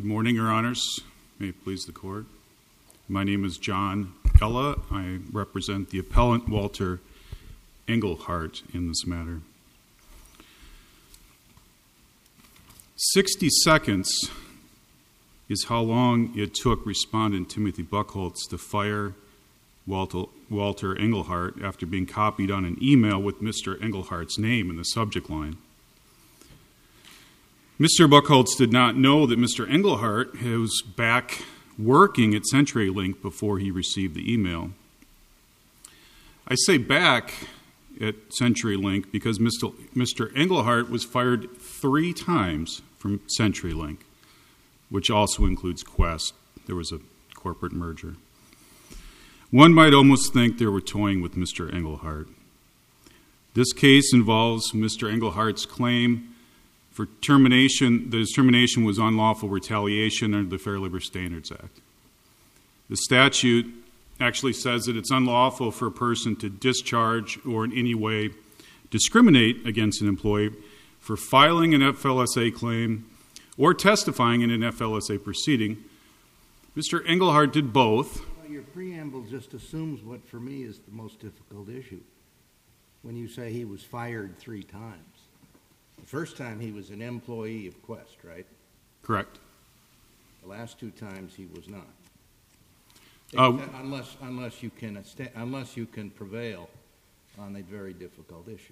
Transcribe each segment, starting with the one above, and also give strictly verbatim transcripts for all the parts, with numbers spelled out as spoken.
morning, Your Honors. May it please the Court. My name is John Ella. I represent the appellant Walter Engelhardt in this matter. Sixty seconds is how long it took Respondent Timothy Buchholz to fire Walter, Walter Engelhardt after being copied on an email with Mister Engelhardt's name in the subject line. Mister Buchholz did not know that Mister Engelhardt was back working at CenturyLink before he received the email. I say back at CenturyLink because Mister Mister Engelhardt was fired three times from CenturyLink, which also includes Quest. There was a corporate merger. One might almost think they were toying with Mister Engelhardt. This case involves Mister Engelhardt's claim for termination, that his termination was unlawful retaliation under the Fair Labor Standards Act. The statute actually says that it's unlawful for a person to discharge or in any way discriminate against an employee for filing an F L S A claim or testifying in an F L S A proceeding. Mister Engelhardt did both. Well, your preamble just assumes what for me is the most difficult issue. When you say he was fired three times. The first time he was an employee of Quest, right? Correct. The last two times he was not. Uh, unless, unless you can, unless you can prevail on a very difficult issue.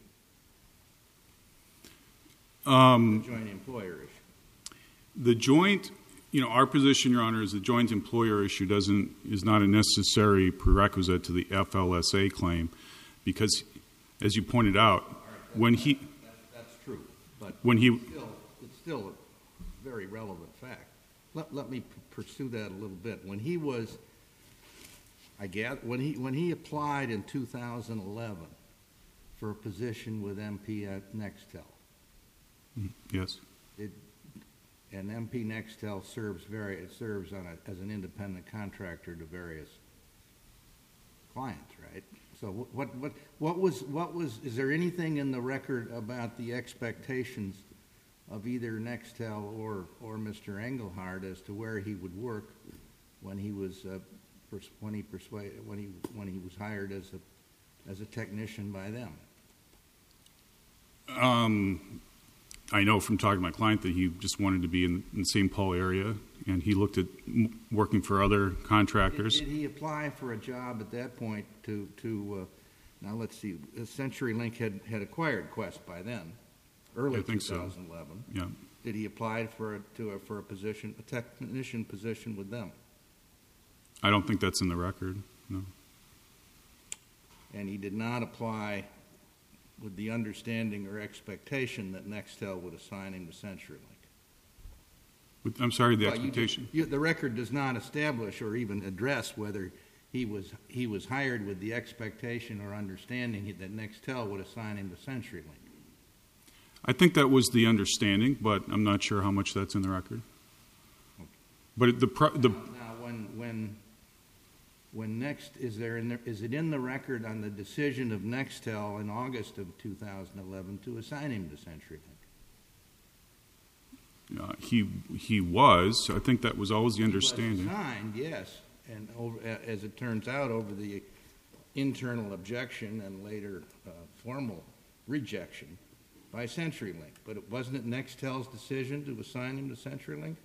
Um, the joint employer issue. The joint, you know, our position, Your Honor, is the joint employer issue doesn't is not a necessary prerequisite to the F L S A claim, because, as you pointed out, right, when he. But when he, it's still, it's still a very relevant fact. Let, let me p- pursue that a little bit. When he was, I guess, when he when he applied in two thousand eleven for a position with M P at Nextel. Yes. It, and M P Nextel serves very it serves on a, as an independent contractor to various clients, right? So what what what was what was is there anything in the record about the expectations of either Nextel or or Mister Engelhardt as to where he would work when he was uh, pers- when he persuaded when he when he was hired as a as a technician by them? Um, I know from talking to my client that he just wanted to be in, in the Saint Paul area, and he looked at m- working for other contractors. Did, did he apply for a job at that point to, to uh, now let's see, CenturyLink had, had acquired Quest by then, early I think twenty eleven. So. Yeah. Did he apply for a, to a, for a position, a technician position with them? I don't think that's in the record, no. And he did not apply with the understanding or expectation that Nextel would assign him to CenturyLink. With, I'm sorry, the well, expectation. You, you, the record does not establish or even address whether he was he was hired with the expectation or understanding that Nextel would assign him to CenturyLink. I think that was the understanding, but I'm not sure how much that's in the record. Okay. But the pro, the now, now when when when next is there in the, is it in the record on the decision of Nextel in August of two thousand eleven to assign him to CenturyLink? Uh, he he was. I think that was always the understanding. He was assigned, yes, and over, as it turns out, over the internal objection and later uh, formal rejection by CenturyLink. But it wasn't it Nextel's decision to assign him to CenturyLink?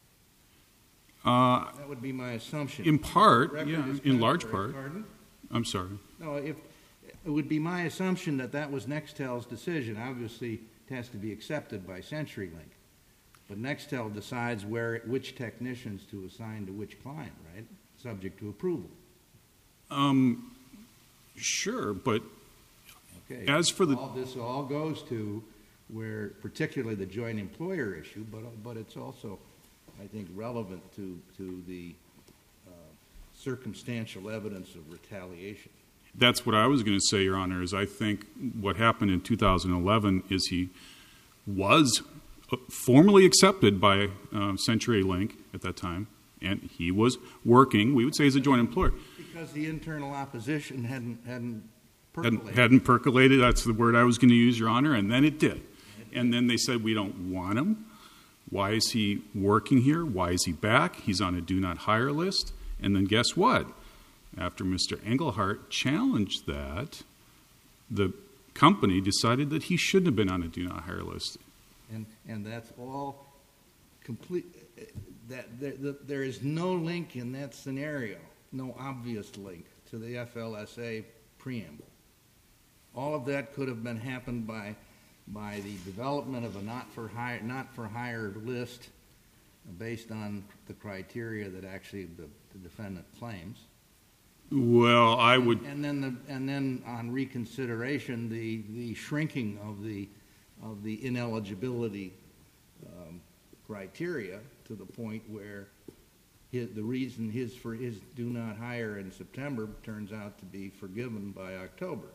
Uh, that would be my assumption. In part, yeah, in large part. Pardon? I'm sorry. No, if it would be my assumption that that was Nextel's decision. Obviously, it has to be accepted by CenturyLink. But Nextel decides where, which technicians to assign to which client, right? Subject to approval. Um, sure, but okay. As for the all, this all goes to where, particularly the joint employer issue, but but it's also, I think, relevant to to the uh, circumstantial evidence of retaliation. That's what I was going to say, Your Honor. Is I think what happened in two thousand eleven is he was formally accepted by uh, CenturyLink at that time, and he was working, we would say, as a joint employer. Because the internal opposition hadn't hadn't percolated. Hadn't, hadn't percolated, that's the word I was going to use, Your Honor, and then it did. And then they said, we don't want him. Why is he working here? Why is he back? He's on a do not hire list. And then guess what? After Mister Engelhardt challenged that, the company decided that he shouldn't have been on a do not hire list. And and that's all complete. That there, the, there is no link in that scenario, no obvious link to the F L S A preamble. All of that could have been happened by by the development of a not for hire not for hire list based on the criteria that actually the, the defendant claims. Well, I would, and then the and then on reconsideration, the, the shrinking of the of the ineligibility um, criteria to the point where his, the reason his for his do not hire in September turns out to be forgiven by October.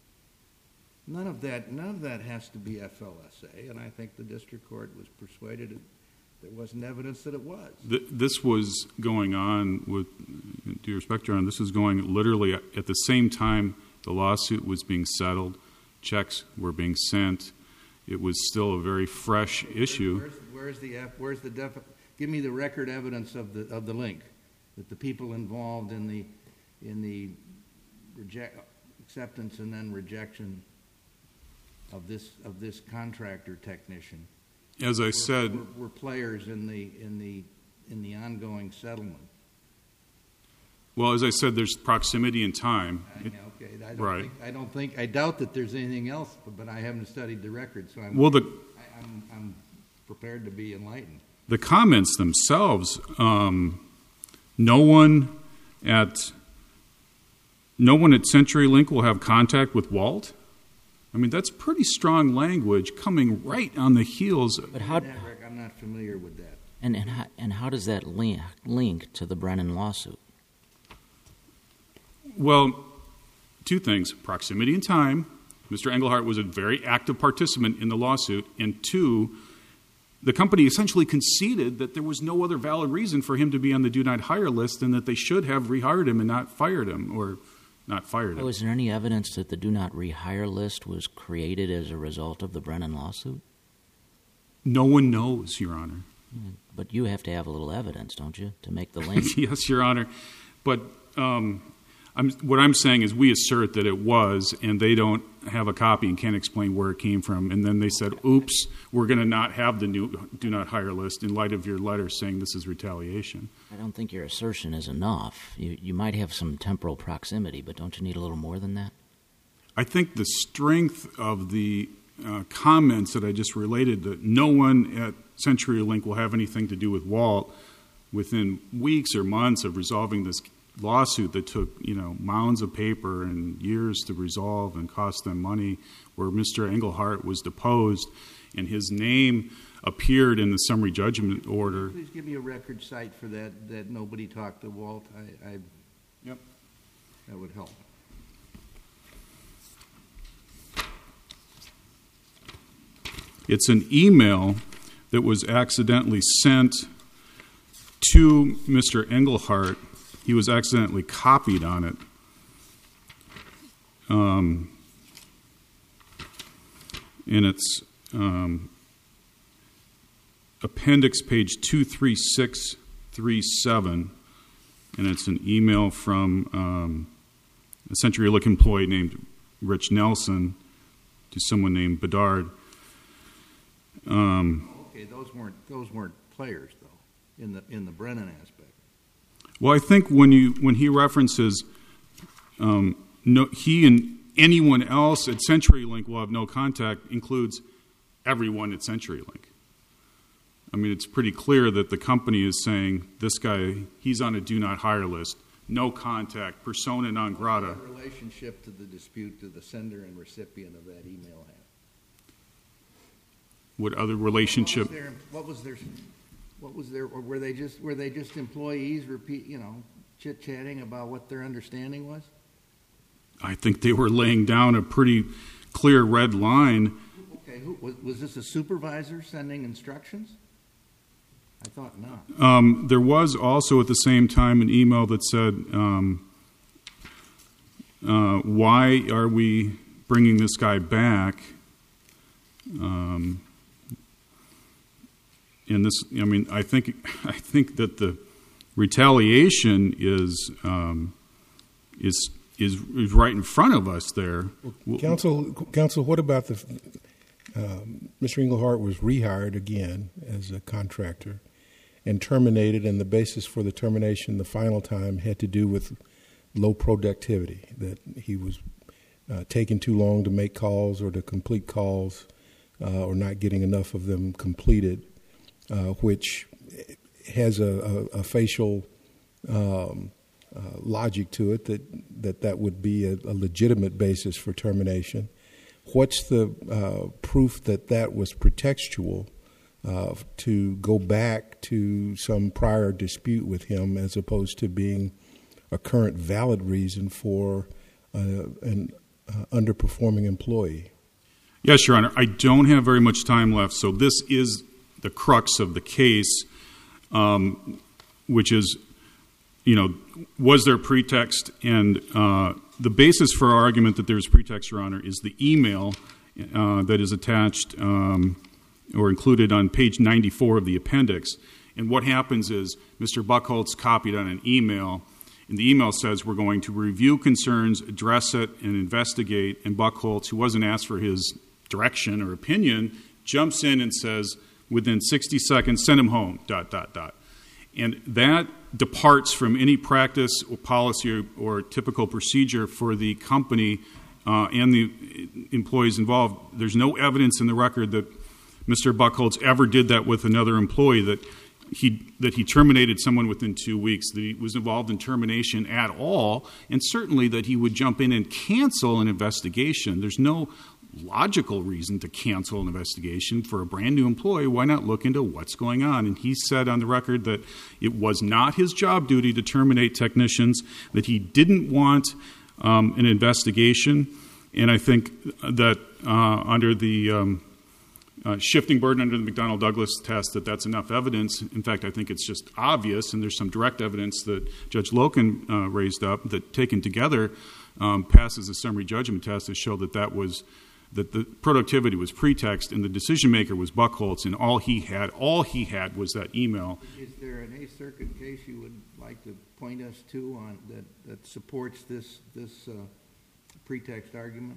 None of that none of that has to be F L S A, and I think the district court was persuaded it, there wasn't evidence that it was. This was going on with, due respect, Your Honor, this was going literally at the same time the lawsuit was being settled, checks were being sent. It was still a very fresh issue. Where's, where's the where's the def, give me the record evidence of the of the link that the people involved in the in the reject, acceptance and then rejection of this of this contractor technician. As I were, said, were, were players in the in the in the ongoing settlement. Well, as I said, there's proximity in time. I, it, okay, I don't right. think I don't think I doubt that there's anything else, but, but I haven't studied the record, so I'm well, the, I, I'm, I'm prepared to be enlightened. The comments themselves, um, no one at no one at CenturyLink will have contact with Walt. I mean, that's pretty strong language coming right on the heels. But how? I'm not familiar with that. And and how, and how does that link link to the Brennan lawsuit? Well, two things: proximity in time. Mister Engelhardt was a very active participant in the lawsuit, and two, the company essentially conceded that there was no other valid reason for him to be on the do not hire list, and that they should have rehired him and not fired him, or not fired him. Oh, is there any evidence that the do not rehire list was created as a result of the Brennan lawsuit? No one knows, Your Honor. But you have to have a little evidence, don't you, to make the link? Yes, Your Honor. But um, I'm, what I'm saying is we assert that it was, and they don't have a copy and can't explain where it came from. And then they said, oops, we're going to not have the new do not hire list in light of your letter saying this is retaliation. I don't think your assertion is enough. You, you might have some temporal proximity, but don't you need a little more than that? I think the strength of the uh, comments that I just related, that no one at CenturyLink will have anything to do with Walt, within weeks or months of resolving this lawsuit that took, you know, mounds of paper and years to resolve and cost them money, where Mister Engelhardt was deposed and his name appeared in the summary judgment order. Please give me a record cite for that, that nobody talked to Walt. I, I Yep. That would help. It's an email that was accidentally sent to Mister Engelhardt. He was accidentally copied on it. Um, and it's um, appendix page two three six three seven, and it's an email from um, a CenturyLink employee named Rich Nelson to someone named Bedard. Um, okay, those weren't those weren't players though in the in the Brennan aspect. Well, I think when you when he references um, no, he and anyone else at CenturyLink will have no contact includes everyone at CenturyLink. I mean, it's pretty clear that the company is saying this guy, he's on a do not hire list, no contact, persona non grata. What relationship to the dispute do the sender and recipient of that email have? What other relationship? What was their, what was their, or were they just were they just employees repeat, you know, chit chatting about what their understanding was? I think they were laying down a pretty clear red line. Okay, who, was, was this a supervisor sending instructions? I thought not. Um, there was also at the same time an email that said, um, uh, "Why are we bringing this guy back?" Um, and this, I mean, I think I think that the retaliation is um, is is is right in front of us there. Well, counsel, counsel, what about the um, Mister Englehart was rehired again as a contractor and terminated, and the basis for the termination the final time had to do with low productivity, that he was uh, taking too long to make calls or to complete calls uh, or not getting enough of them completed, uh, which has a, a, a facial um, uh, logic to it that, that that would be a, a legitimate basis for termination. What's the uh, proof that that was pretextual uh, to go back to some prior dispute with him as opposed to being a current valid reason for uh, an uh, underperforming employee? Yes, Your Honor. I don't have very much time left, so this is the crux of the case, um, which is, you know, was there pretext? And uh, the basis for our argument that there's pretext, Your Honor, is the email uh, that is attached um, or included on page ninety-four of the appendix. And what happens is Mister Buchholz copied on an email, and the email says we're going to review concerns, address it, and investigate. And Buchholz, who wasn't asked for his direction or opinion, jumps in and says, within sixty seconds, send him home, dot, dot, dot. And that departs from any practice or policy or, or typical procedure for the company uh, and the employees involved. There's no evidence in the record that Mister Buchholz ever did that with another employee, that he that he terminated someone within two weeks, that he was involved in termination at all, and certainly that he would jump in and cancel an investigation. There's no logical reason to cancel an investigation for a brand new employee. Why not look into what's going on? And he said on the record that it was not his job duty to terminate technicians, that he didn't want um, an investigation. And I think that uh, under the um, uh, shifting burden under the McDonnell-Douglas test, that that's enough evidence. In fact, I think it's just obvious, and there's some direct evidence that Judge Loken uh, raised up that taken together um, passes the summary judgment test to show that that was that the productivity was pretext and the decision maker was Buchholz, and all he had, all he had was that email. Is there an Eighth Circuit case you would like to point us to on that, that supports this this uh, pretext argument?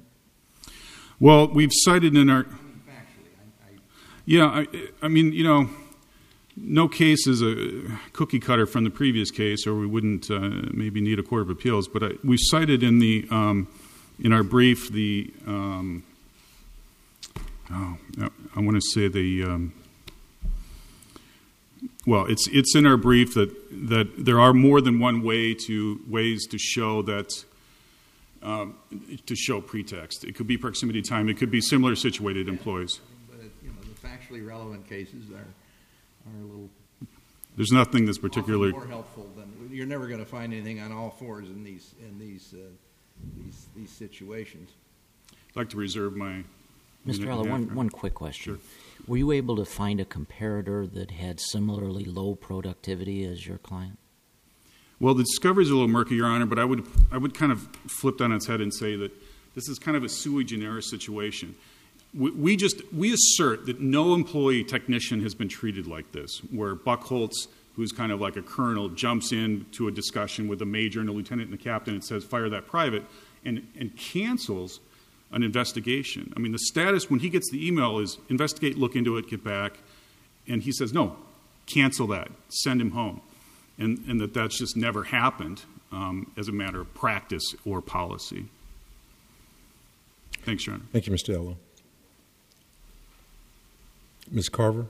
Well, we've cited in our. I mean, factually, I, I, yeah, I, I mean, you know, no case is a cookie cutter from the previous case, or we wouldn't uh, maybe need a court of appeals. But I, we cited in the um, in our brief the. Um, Oh, I want to say the. Um, well, it's it's in our brief that that there are more than one way to ways to show that um, to show pretext. It could be proximity time. It could be similar situated employees. but it, you know, the factually relevant cases are are a little. There's nothing that's particularly more helpful than you're never going to find anything on all fours in these in these uh, these these situations. I'd like to reserve my. Mister Eller, one, one quick question. Sure. Were you able to find a comparator that had similarly low productivity as your client? Well, the discovery is a little murky, Your Honor, but I would I would kind of flip on its head and say that this is kind of a sui generis situation. We, we just we assert that no employee technician has been treated like this, where Buchholz, who's kind of like a colonel, jumps in to a discussion with a major and a lieutenant and a captain and says, fire that private, and, and cancels an investigation. I mean, the status when he gets the email is investigate, look into it, get back. And he says, no, cancel that, send him home. And, and that that's just never happened um, as a matter of practice or policy. Thanks, Your Honor. Thank you, Mister Eller. Miz Carver.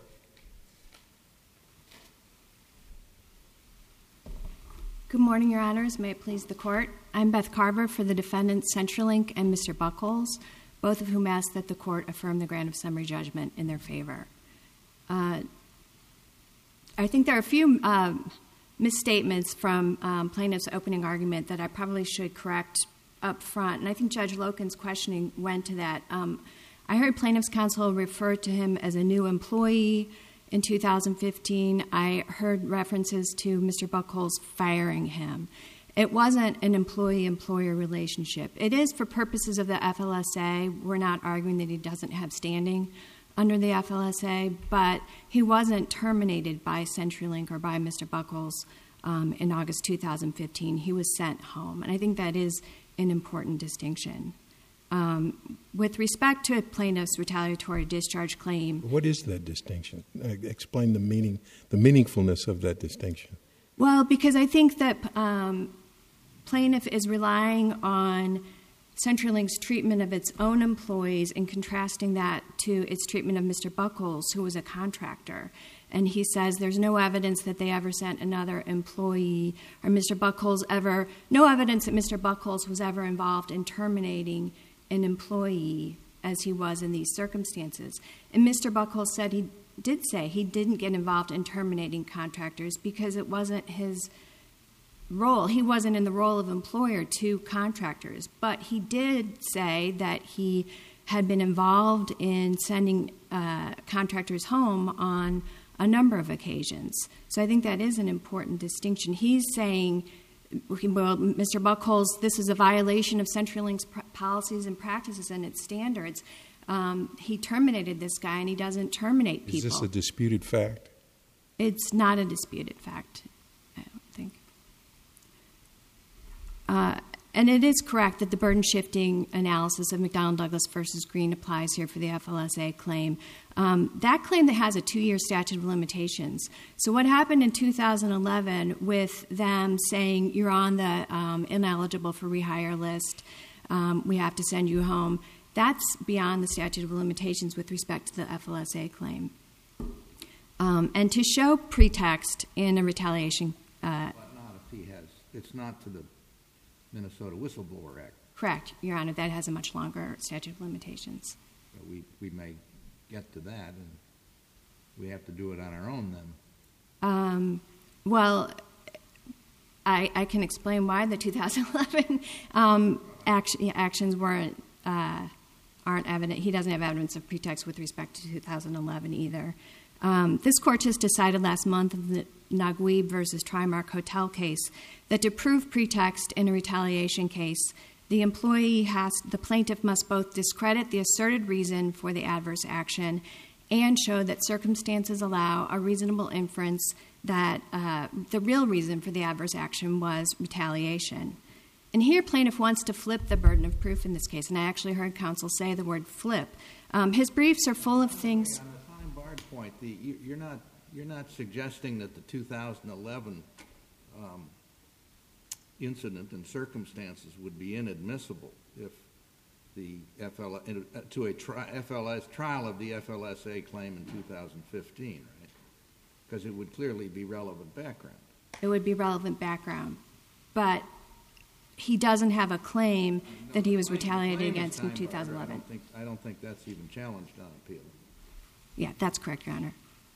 Good morning, Your Honors. May it please the Court. I'm Beth Carver for the defendants CenturyLink and Mister Buchholz, both of whom ask that the Court affirm the grant of summary judgment in their favor. Uh, I think there are a few uh, misstatements from um, plaintiff's opening argument that I probably should correct up front, and I think Judge Loken's questioning went to that. Um, I heard plaintiff's counsel refer to him as a new employee in two thousand fifteen. I heard references to Mister Buchholz firing him. It wasn't an employee-employer relationship. It is for purposes of the F L S A. We're not arguing that he doesn't have standing under the F L S A, but he wasn't terminated by CenturyLink or by Mister Buckles um, in August two thousand fifteen. He was sent home, and I think that is an important distinction. Um, with respect to plaintiff's retaliatory discharge claim... What is that distinction? Uh, explain the meaning, the meaningfulness of that distinction. Well, because I think that um, plaintiff is relying on CenturyLink's treatment of its own employees and contrasting that to its treatment of Mister Buckles, who was a contractor. And he says there's no evidence that they ever sent another employee, or Mister Buckles ever, no evidence that Mister Buckles was ever involved in terminating an employee as he was in these circumstances. And Mister Buckles said he did say he didn't get involved in terminating contractors because it wasn't his role. He wasn't in the role of employer to contractors. But he did say that he had been involved in sending uh, contractors home on a number of occasions. So I think that is an important distinction. He's saying, well, Mister Buckles, this is a violation of CenturyLink's pr- policies and practices and its standards. Um, he terminated this guy, and he doesn't terminate people. Is this a disputed fact? It's not a disputed fact, I don't think. Uh, and it is correct that the burden-shifting analysis of McDonnell Douglas versus Green applies here for the F L S A claim. Um, that claim that has a two-year statute of limitations. So what happened in two thousand eleven with them saying you're on the um, ineligible for rehire list, um, we have to send you home, that's beyond the statute of limitations with respect to the F L S A claim. Um, and to show pretext in a retaliation... Uh, But not if he has, it's not to the Minnesota Whistleblower Act. Correct, Your Honor. That has a much longer statute of limitations. So we, we may get to that, and we have to do it on our own then. Um, well, I, I can explain why the two thousand eleven um, action, actions weren't uh, aren't evident. He doesn't have evidence of pretext with respect to two thousand eleven either. Um, this court just decided last month in the Naguib versus Trimark Hotel case that to prove pretext in a retaliation case, the employee has, the plaintiff must both discredit the asserted reason for the adverse action and show that circumstances allow a reasonable inference that uh, the real reason for the adverse action was retaliation. And here plaintiff wants to flip the burden of proof in this case, and I actually heard counsel say the word flip. Um, his briefs are full of things... On the time-barred point, the, you, you're not you're not suggesting that the two thousand eleven um, incident and circumstances would be inadmissible if the F L uh, to a tri- F L S trial of the F L S A claim in two thousand fifteen, right? Because it would clearly be relevant background. It would be relevant background, but he doesn't have a claim that he was retaliated against in two thousand eleven. I don't think, I don't think that's even challenged on appeal. Yeah, that's correct, Your Honor.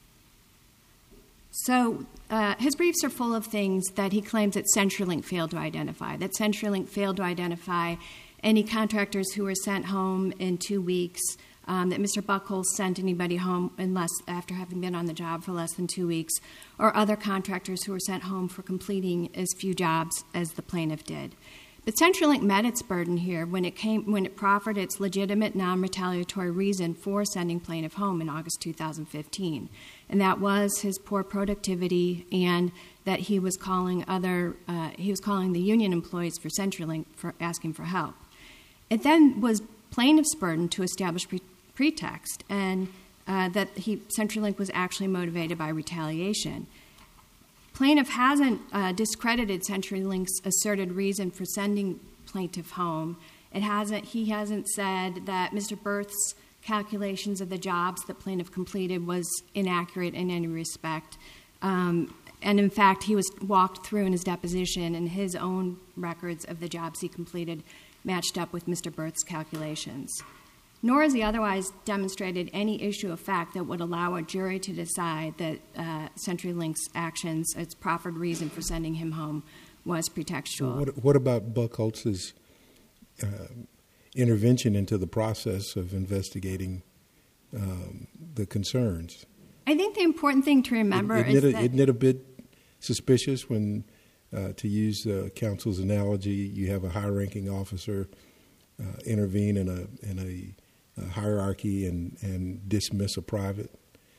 So uh, his briefs are full of things that he claims that CenturyLink failed to identify, that CenturyLink failed to identify any contractors who were sent home in two weeks, um, that Mister Buckles sent anybody home unless after having been on the job for less than two weeks, or other contractors who were sent home for completing as few jobs as the plaintiff did. But CenturyLink met its burden here when it came when it proffered its legitimate non-retaliatory reason for sending plaintiff home in August two thousand fifteen, and that was his poor productivity and that he was calling other uh, he was calling the union employees for CenturyLink for asking for help. It then was plaintiff's burden to establish pre- pretext and uh, that he CenturyLink was actually motivated by retaliation. Plaintiff hasn't uh, discredited CenturyLink's asserted reason for sending plaintiff home. It hasn't. He hasn't said that Mister Berth's calculations of the jobs that plaintiff completed was inaccurate in any respect. Um, and in fact, he was walked through in his deposition, and his own records of the jobs he completed matched up with Mister Berth's calculations. Nor has he otherwise demonstrated any issue of fact that would allow a jury to decide that uh, CenturyLink's actions, its proffered reason for sending him home, was pretextual. What, what about Buckholz's uh, intervention into the process of investigating um, the concerns? I think the important thing to remember isn't is it a, that... Isn't it a bit suspicious when, uh, to use uh, counsel's analogy, you have a high-ranking officer uh, intervene in a in a Uh, hierarchy and, and dismiss a private?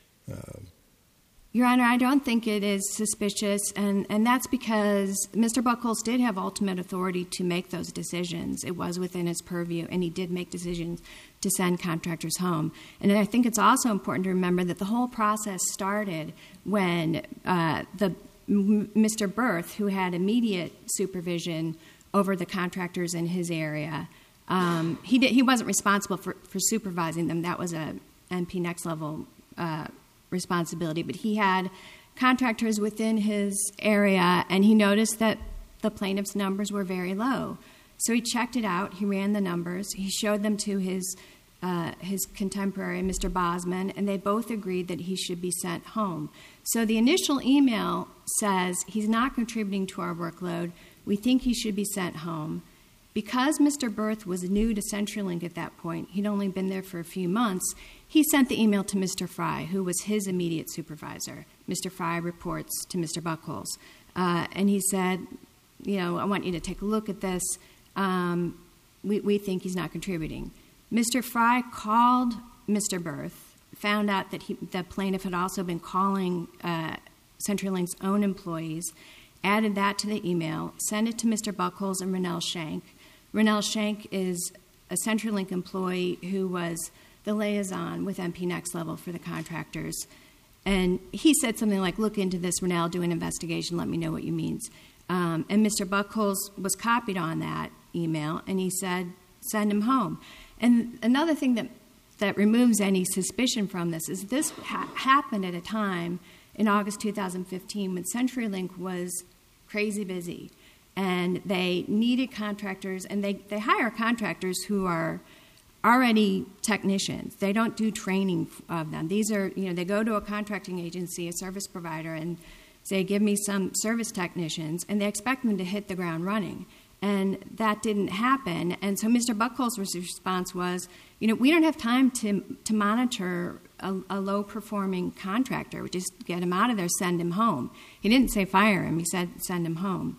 Uh, Your Honor, I don't think it is suspicious, and, and that's because Mister Buckles did have ultimate authority to make those decisions. It was within his purview, and he did make decisions to send contractors home. And I think it's also important to remember that the whole process started when uh, the Mister Berth, who had immediate supervision over the contractors in his area, um, he did, he wasn't responsible for, for supervising them. That was a M P Next Level uh, responsibility. But he had contractors within his area, and he noticed that the plaintiff's numbers were very low. So he checked it out. He ran the numbers. He showed them to his uh, his contemporary, Mister Bosman, and they both agreed that he should be sent home. So the initial email says he's not contributing to our workload. We think he should be sent home. Because Mister Berth was new to CenturyLink at that point, he'd only been there for a few months, he sent the email to Mister Fry, who was his immediate supervisor. Mister Fry reports to Mister Buckles. Uh, and he said, you know, I want you to take a look at this. Um, we, we think he's not contributing. Mister Fry called Mister Berth, found out that he, the plaintiff had also been calling uh, CenturyLink's own employees, added that to the email, sent it to Mister Buckles and Rennell Shank. Rennell Shank is a CenturyLink employee who was the liaison with M P Next Level for the contractors. And he said something like, look into this, Rennell, do an investigation, let me know what you means. Um, and Mister Buckles was copied on that email, and he said, send him home. And another thing that, that removes any suspicion from this is this ha- happened at a time in August two thousand fifteen when CenturyLink was crazy busy. And they needed contractors, and they, they hire contractors who are already technicians. They don't do training of them. These are, you know, they go to a contracting agency, a service provider, and say, give me some service technicians, and they expect them to hit the ground running. And that didn't happen. And so Mister Buckles' response was, you know, we don't have time to to monitor a, a low-performing contractor. We just get him out of there, send him home. He didn't say fire him. He said send him home.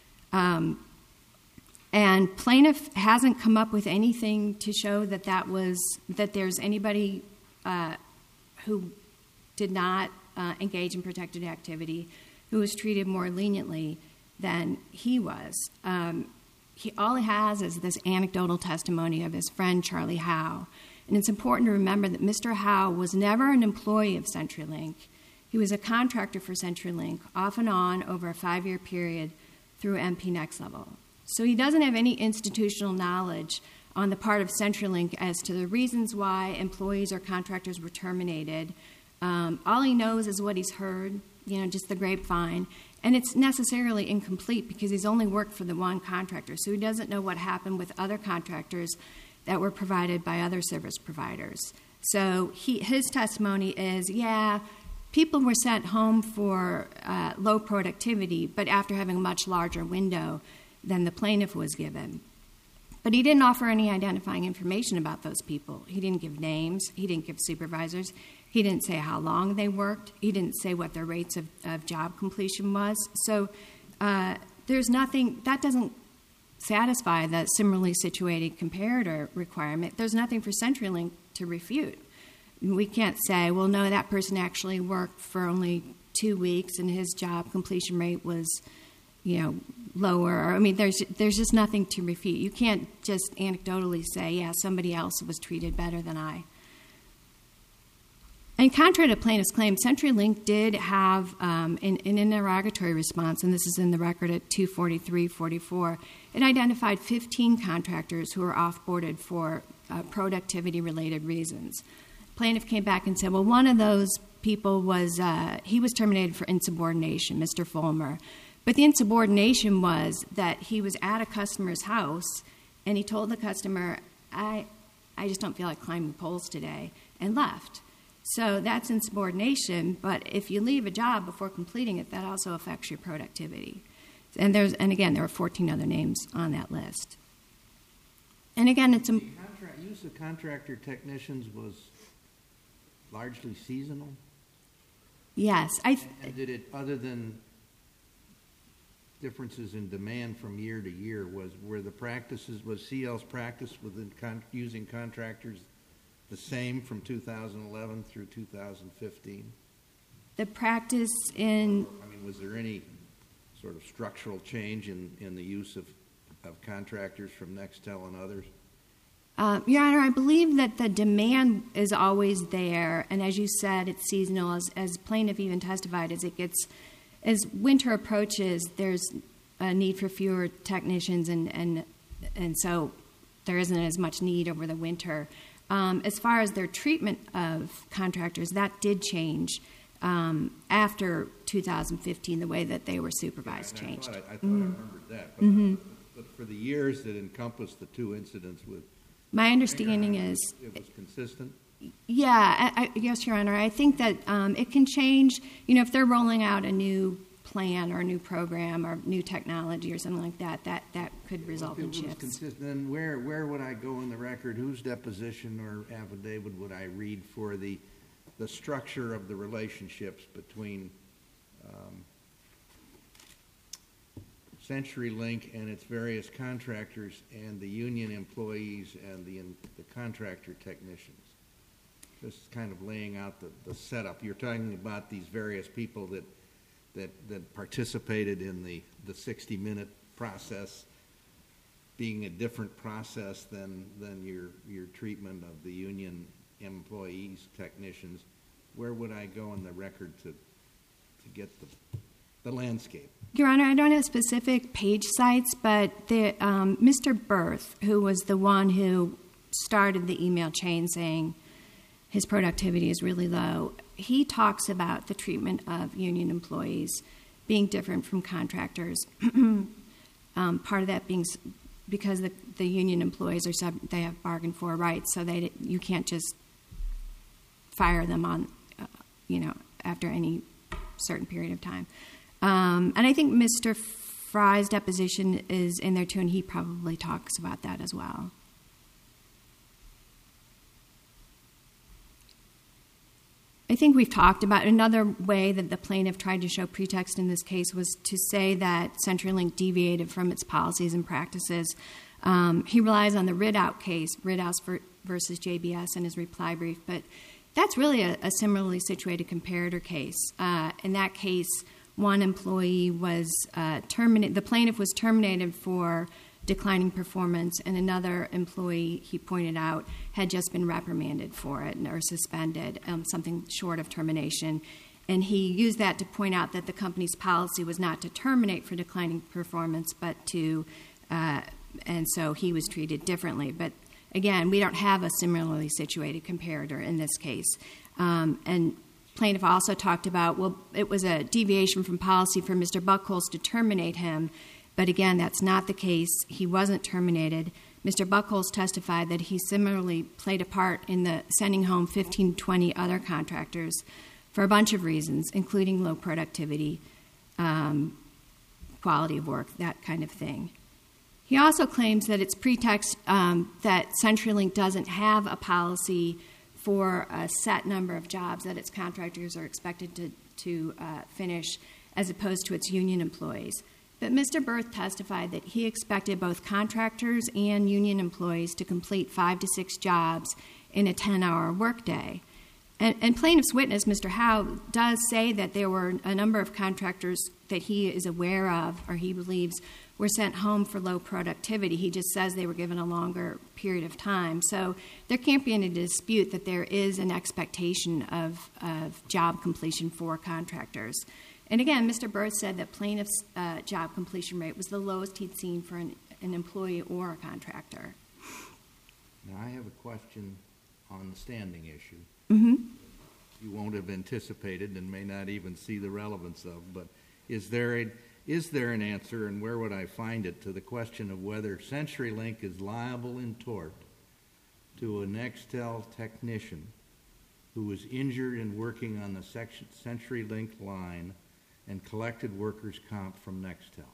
Um, and plaintiff hasn't come up with anything to show that that was that there's anybody uh, who did not uh, engage in protected activity who was treated more leniently than he was. Um, he all he has is this anecdotal testimony of his friend Charlie Howe, and it's important to remember that Mister Howe was never an employee of CenturyLink. He was a contractor for CenturyLink, off and on over a five-year period through M P Next Level. So he doesn't have any institutional knowledge on the part of CenturyLink as to the reasons why employees or contractors were terminated. Um, all he knows is what he's heard, you know, just the grapevine. And it's necessarily incomplete because he's only worked for the one contractor, so he doesn't know what happened with other contractors that were provided by other service providers. So he, his testimony is, yeah, people were sent home for uh, low productivity, but after having a much larger window than the plaintiff was given. But he didn't offer any identifying information about those people. He didn't give names. He didn't give supervisors. He didn't say how long they worked. He didn't say what their rates of, of job completion was. So uh, there's nothing, that doesn't satisfy the similarly situated comparator requirement. There's nothing for CenturyLink to refute. We can't say, well, no, that person actually worked for only two weeks and his job completion rate was, you know, lower. I mean, there's there's just nothing to refute. You can't just anecdotally say, yeah, somebody else was treated better than I. And contrary to plaintiff's claim, CenturyLink did have um, an, an interrogatory response, and this is in the record at two forty-three forty-four. It identified fifteen contractors who were off-boarded for uh, productivity-related reasons. Plaintiff came back and said, well, one of those people was, uh, he was terminated for insubordination, Mister Fulmer. But the insubordination was that he was at a customer's house, and he told the customer, I, I just don't feel like climbing poles today, and left. So that's insubordination, but if you leave a job before completing it, that also affects your productivity. And there's, and again, there are fourteen other names on that list. And again, it's a... The contract, use of contractor technicians was largely seasonal? Yes. I th- and did it, other than differences in demand from year to year, was were the practices, was C L's practice within con- using contractors the same from two thousand eleven through two thousand fifteen? The practice in... I mean, was there any sort of structural change in, in the use of, of contractors from Nextel and others? Uh, Your Honor, I believe that the demand is always there, and as you said, it's seasonal. As, as plaintiff even testified, as it gets, as winter approaches, there's a need for fewer technicians, and and and so there isn't as much need over the winter. Um, as far as their treatment of contractors, that did change um, after two thousand fifteen. The way that they were supervised yeah, changed. I thought, I, I, thought mm-hmm. I remembered that, but, mm-hmm. but for the years that encompassed the two incidents with... My understanding is... It was consistent? Yeah, I, I, yes, Your Honor. I think that um, it can change. You know, if they're rolling out a new plan or a new program or new technology or something like that, that, that could result in shifts. Then where where would I go in the record? Whose deposition or affidavit would I read for the the structure of the relationships between um, CenturyLink and its various contractors and the union employees and the the contractor technicians? Just kind of laying out the, the setup. You're talking about these various people that that that participated in the the sixty minute process being a different process than than your your treatment of the union employees, technicians. Where would I go in the record to to get the the landscape? Your Honor, I don't have specific page sites, but the um, Mister Berth, who was the one who started the email chain saying his productivity is really low, he talks about the treatment of union employees being different from contractors. um, part of that being because the, the union employees are sub, they have bargained for rights, so they you can't just fire them on, uh, you know, after any certain period of time. Um, and I think Mister Fry's deposition is in there too, and he probably talks about that as well. I think we've talked about another way that the plaintiff tried to show pretext in this case was to say that CenturyLink deviated from its policies and practices. Um, he relies on the Ridout case, Ridout versus J B S, in his reply brief, but that's really a, a similarly situated comparator case. Uh, in that case, one employee was uh, terminated, the plaintiff was terminated for declining performance, and another employee, he pointed out, had just been reprimanded for it or suspended, um, something short of termination. And he used that to point out that the company's policy was not to terminate for declining performance, but to, uh, and so he was treated differently. But again, we don't have a similarly situated comparator in this case. Um, and plaintiff also talked about, well, it was a deviation from policy for Mister Buchholz to terminate him. But again, that's not the case. He wasn't terminated. Mister Buchholz testified that he similarly played a part in the sending home fifteen, twenty other contractors for a bunch of reasons, including low productivity, um, quality of work, that kind of thing. He also claims that it's pretext um, that CenturyLink doesn't have a policy for a set number of jobs that its contractors are expected to, to uh, finish as opposed to its union employees. But Mister Berth testified that he expected both contractors and union employees to complete five to six jobs in a ten-hour workday. And, and plaintiff's witness, Mister Howe, does say that there were a number of contractors that he is aware of or he believes were sent home for low productivity. He just says they were given a longer period of time. So there can't be any dispute that there is an expectation of, of job completion for contractors. And again, Mister Berth said that plaintiff's uh, job completion rate was the lowest he'd seen for an, an employee or a contractor. Now, I have a question on the standing issue. Mm-hmm. You won't have anticipated and may not even see the relevance of, but is there a, is there an answer, and where would I find it, to the question of whether CenturyLink is liable in tort to a Nextel technician who was injured in working on the CenturyLink line and collected workers' comp from Nextel?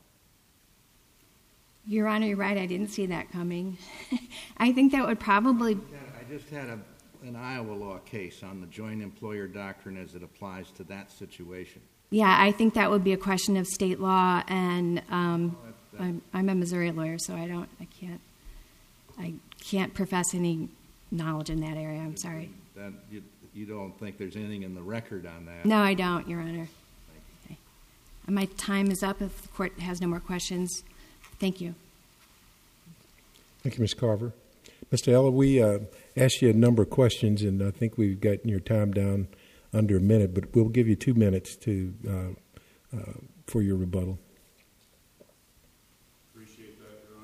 Your Honor, you're right. I didn't see that coming. I think that would probably... I just had a, an Iowa law case on the joint employer doctrine as it applies to that situation. Yeah, I think that would be a question of state law, and um, Oh, that- that- I'm, I'm a Missouri lawyer, so I don't, I can't, I can't profess any knowledge in that area. I'm sorry. That, you, you don't think there's anything in the record on that? No, I don't, Your Honor. Okay. My time is up. If the court has no more questions, thank you. Thank you, Miz Carver. Mister Eller, we uh, asked you a number of questions, and I think we've gotten your time down under a minute, but we'll give you two minutes to uh, uh, for your rebuttal. Appreciate that, Your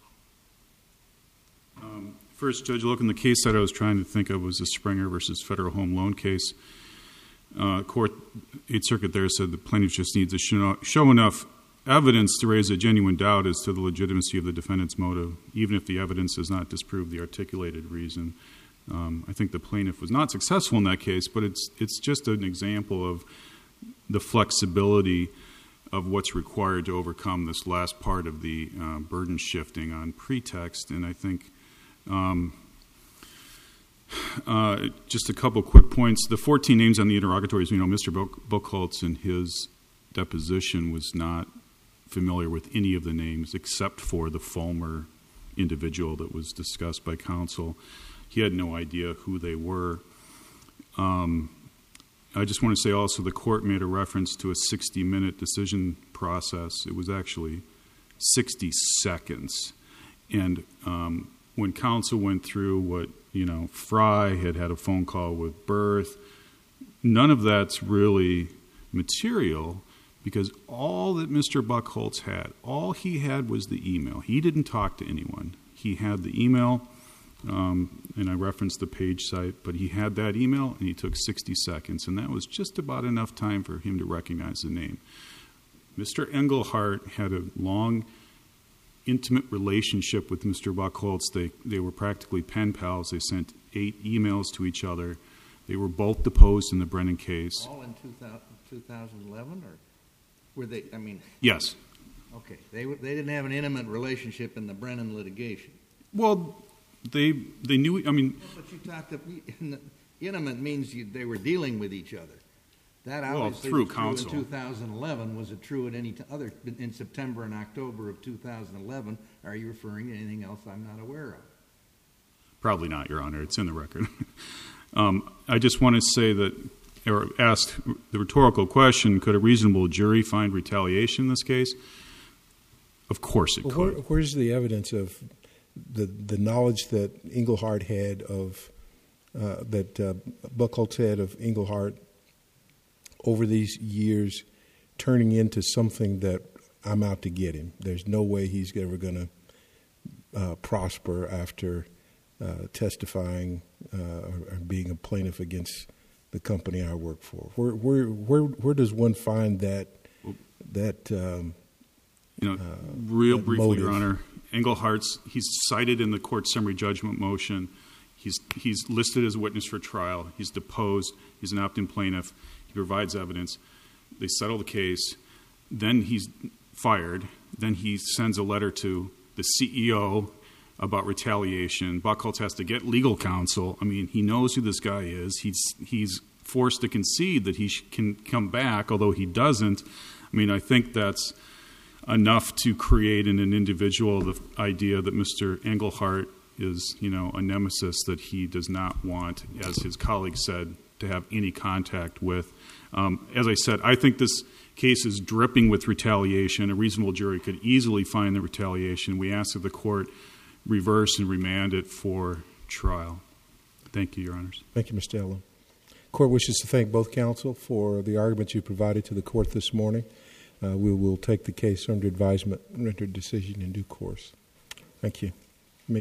Honor. Um, first, Judge Loken, the case that I was trying to think of was the Springer versus Federal Home Loan case. Uh, court, Eighth Circuit there said the plaintiff just needs to show, show enough evidence to raise a genuine doubt as to the legitimacy of the defendant's motive, even if the evidence does not disprove the articulated reason. Um, I think the plaintiff was not successful in that case, but it's it's just an example of the flexibility of what's required to overcome this last part of the uh, burden shifting on pretext. And I think um, uh, just a couple quick points. The fourteen names on the interrogatories, you know, Mister Buchholz in his deposition was not familiar with any of the names except for the Fulmer individual that was discussed by counsel. He had no idea who they were. Um, I just want to say also the court made a reference to a sixty-minute decision process. It was actually sixty seconds. And um, when counsel went through what, you know, Fry had had a phone call with Berth, none of that's really material because all that Mister Buchholz had, all he had was the email. He didn't talk to anyone. He had the email. Um, and I referenced the page site, but he had that email and he took sixty seconds, and that was just about enough time for him to recognize the name. Mister Engelhardt had a long, intimate relationship with Mister Buchholz. They, they were practically pen pals. They sent eight emails to each other. They were both deposed in the Brennan case. All in two thousand eleven, or were they, I mean... Yes. Okay, they, they didn't have an intimate relationship in the Brennan litigation. Well... They they knew. I mean, but you talked. To, intimate means you, they were dealing with each other. That obviously well, through was counsel. true in two thousand eleven. Was it true at any t- other in September and October of two thousand eleven? Are you referring to anything else I'm not aware of? Probably not, Your Honor. It's in the record. um, I just want to say that, or ask the rhetorical question: could a reasonable jury find retaliation in this case? Of course, it well, could. Where, where's the evidence of the the knowledge that Engelhardt had of uh, that uh, Buchholz had of Engelhardt over these years, turning into something that I'm out to get him? There's no way he's ever going to uh, prosper after uh, testifying uh, or, or being a plaintiff against the company I work for. Where where where where does one find that that um, you know, uh, real that briefly, motive? Your Honor, Engelhardt's he's cited in the court summary judgment motion. He's he's listed as a witness for trial. He's deposed. He's an opt-in plaintiff. He provides evidence. They settle the case. Then he's fired. Then he sends a letter to the C E O about retaliation. Buchholz has to get legal counsel. I mean, he knows who this guy is. He's he's forced to concede that he can come back, although he doesn't. I mean, I think that's enough to create in an individual the idea that Mister Engelhardt is, you know, a nemesis that he does not want, as his colleague said, to have any contact with. Um, as I said, I think this case is dripping with retaliation. A reasonable jury could easily find the retaliation. We ask that the court reverse and remand it for trial. Thank you, Your Honors. Thank you, Mister Eller. The court wishes to thank both counsel for the arguments you provided to the court this morning. Uh, we will take the case under advisement and render a decision in due course. Thank you.